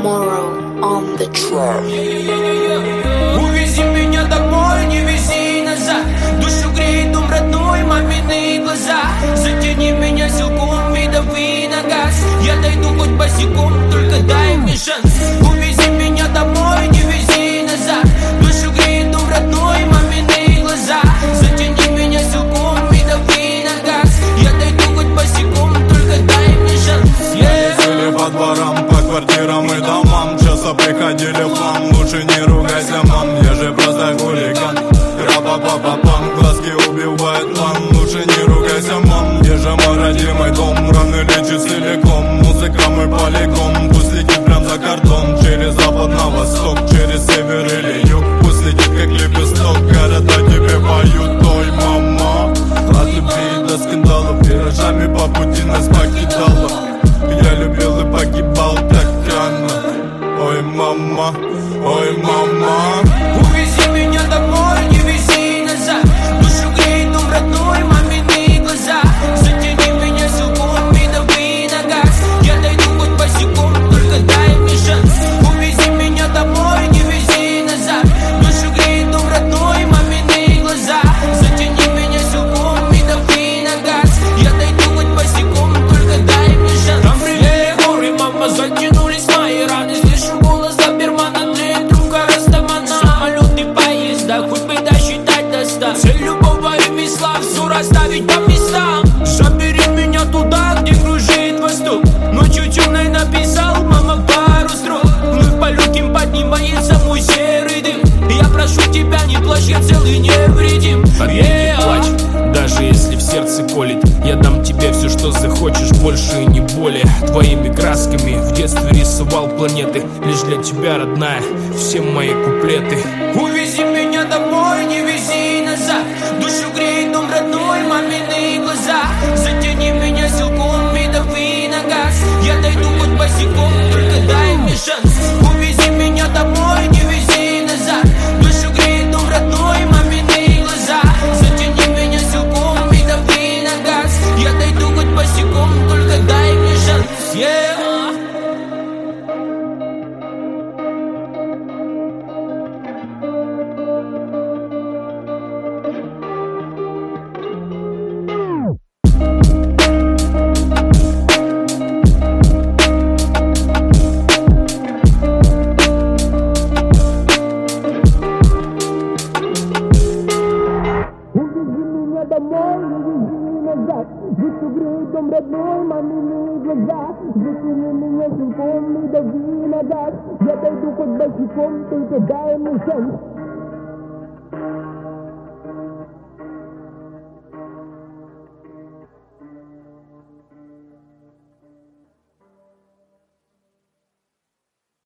Tomorrow on the track. Увези меня домой, не вези назад. Душу греет дом родной, мамины глаза. Затяни меня силком и дави на газ. Я дойду хоть босиком, только дай мне шанс. Увези меня домой, не вези назад. Душу греет дом родной, мамины глаза. Затяни меня силком и дави на газ. Я дойду хоть босиком, только дай мне шанс. Ходили по дворам, по квартирам и домам. Часто приходили в хлам. Лучше не ругайся, мам, я же просто хулиган. Ра-па-па-па-пам, глазки убивают план. Лучше не ругайся, мам, я же мой родимый дом. Раны лечит целиком, музыка мой полигон. Пусть летит прям за кордон, через запад на восток, через север или юг. Пусть летит как лепесток, города тебе поют. Ой, мама, от любви до скандалов, виражами по пути нас покидала. Я любил и погибал так рано. Ой, мама, ой, мама. Увези меня домой, не вези назад. Душу греет дом родной, мамины глаза. Затяни меня силком и дави на газ. Я дойду хоть босиком, только дай мне шанс. Увези меня домой, не вези назад. Душу греет дом родной, мамины глаза. Затяни меня силком и дави на газ. Я дойду хоть босиком, только дай мне шанс. Там привет, горы, мама, затянулись мои раны. Слышу голос добермана, тлеет рука растамана. Самолеты, поезда, хоть бы досчитать до 100. Цель любого ремесла, все расставить по местам. Забери меня туда, где кружит восток. Ночью темной написал, мама, пару строк. Вновь по легким поднимается мой серый дым. Я прошу тебя, не плачь, я цел и невредим. Не плачь, даже если в сердце колет. Я дам тебе все, что захочешь, больше и не более. Твоими красками в детстве рисовал планеты. Лишь для тебя, родная, все мои куплеты. Увези меня домой, не вези назад. Душу греет дом родной, мамины глаза. Затяни меня силком и дави на газ. Я дойду хоть босиком, только дай мне шанс. Увези меня домой, не вези назад. Душу греет дом родной, мамины глаза. Затяни меня силком и дави на газ. Я дойду хоть босиком, только дай мне шанс. Домой, не вези назад. Душу греет дом родной, мамины глаза. Затяни меня силком и дави на газ. Я дойду хоть босиком, только дай мне шанс.